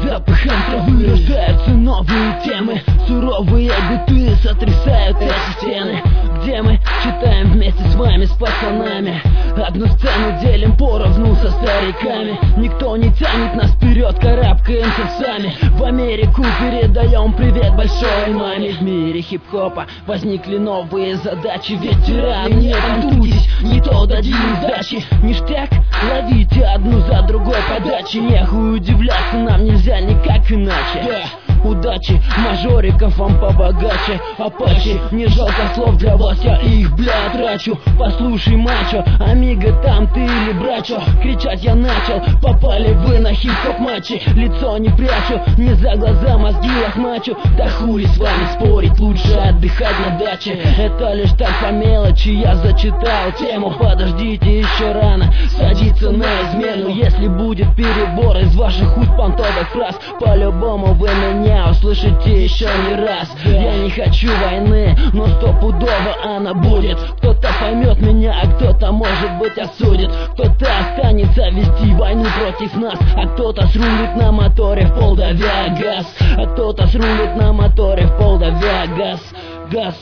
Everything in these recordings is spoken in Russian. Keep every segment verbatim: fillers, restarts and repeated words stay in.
запахом травы рождаются новые темы. Суровые биты сотрясают эти стены, где мы читаем вместе с вами, с пацанами. Одну сцену делим поровну со стариками. Никто не тянет нас вперед, карабкаемся сами. В Америку передаем привет большой маме. В мире хип-хопа возникли новые задачи. Ветераны, не понтуйтесь, не то дадим сдачи. Ништяк, ловите одну за другой подачи. Нехуй удивляться, нам нельзя никак иначе. Yeah. Удачи, мажориков вам побогаче. Апачи, не жалко слов для вас, я их, бля, трачу. Послушай, мачо, амиго там ты или брачо. Кричать я начал, попали вы на хип-хоп матчи. Лицо не прячу, не за глаза мозги лохмачу. Да хули с вами спорить, лучше отдыхать на даче. Это лишь так по мелочи, я зачитал тему. Подождите, еще рано садиться на измену. Если будет перебор из ваших уст понтовых фраз, по-любому вы меня услышите еще не раз. Я не хочу войны, но стопудово она будет. Кто-то поймет меня, а кто-то, может быть, осудит. Кто-то останется вести войну против нас, а кто-то срулит на моторе в пол давя газ. А кто-то срулит на моторе в пол давя газ. Газ.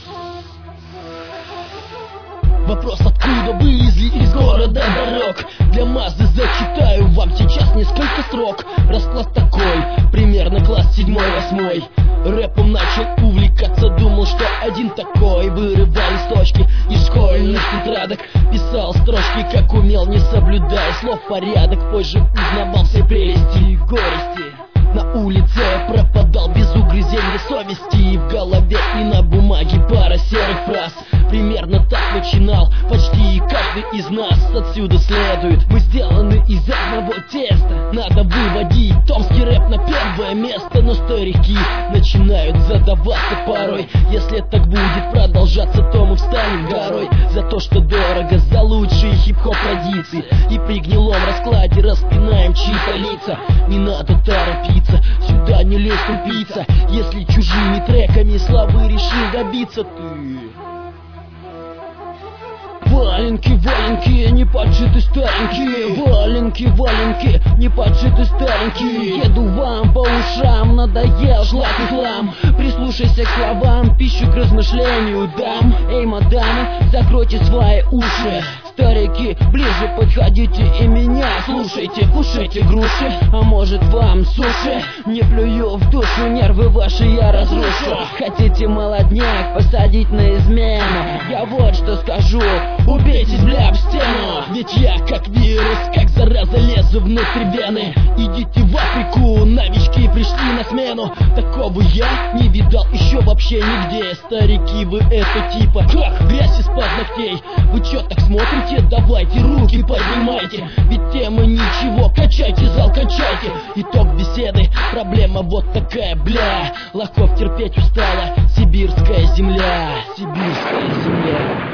Вопрос, откуда вылезли из города дорог. Для массы зачитаю вам сейчас несколько строк. Расклад такой, примерно класс седьмой-восьмой. Рэпом начал увлекаться, думал, что один такой. Вырывал листочки из школьных тетрадок, писал строчки, как умел, не соблюдая слов порядок. Позже узнавал все прелести и горести. На улице я пропадал без угрызения совести. И в голове, и на бумаге пара серых фраз. Примерно так начинал почти каждый из нас. Отсюда следует, мы сделаны из одного теста. Надо выводить томский рэп на первое место. Но старики начинают задаваться порой: если так будет продолжаться, то мы встанем горой. За то, что дорого, за лучшие хип-хоп традиции. И при гнилом раскладе распинаем чьи-то лица. Не надо торопиться, сюда не лезь, тупица. Если чужими треками славы решил добиться ты. Валенки, валенки, не поджиты старенькие. Валенки, валенки, не поджиты старенькие. Еду вам по ушам, надоел шлак и хлам. Прислушайся к словам, пищу к размышлению дам. Эй, мадамы, закройте свои уши. Старики, ближе подходите и меня слушайте. Кушайте груши, а может вам суши. Не плюю в душу, нервы ваши я разрушу. Хотите молодняк посадить на измену? Я вот что скажу: убейтесь, бля, в стену. Ведь я как вирус, как зараза лезу внутрь вены. Идите в Африку, новички пришли на смену. Такого я не видал еще вообще нигде. Старики, вы это типа как грязь из-под ногтей. Вы чё так смотрите? Давайте руки поднимайте. Ведь тема ничего, качайте зал, качайте. Итог беседы, проблема вот такая, бля. Лохов терпеть устала сибирская земля. Сибирская земля.